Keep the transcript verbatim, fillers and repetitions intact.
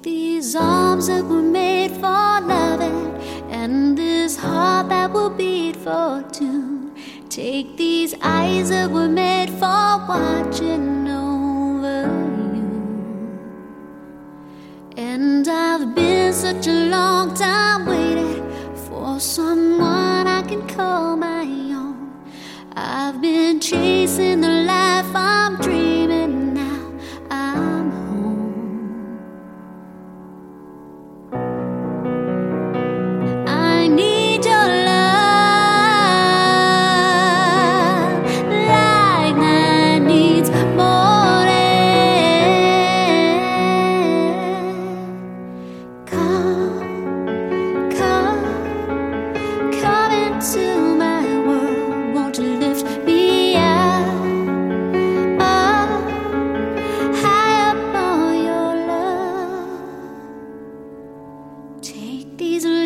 these arms that were made for loving, and this heart that will beat for two. Take these eyes that were made for watching over you. And I've been such a long time waiting for someone I can call my own. I've been chasing the life I'm dreaming, now I'm home. I need your love like night needs morning. Come, come, come into my world. Won't you lift me up, up, high up on your love? Take these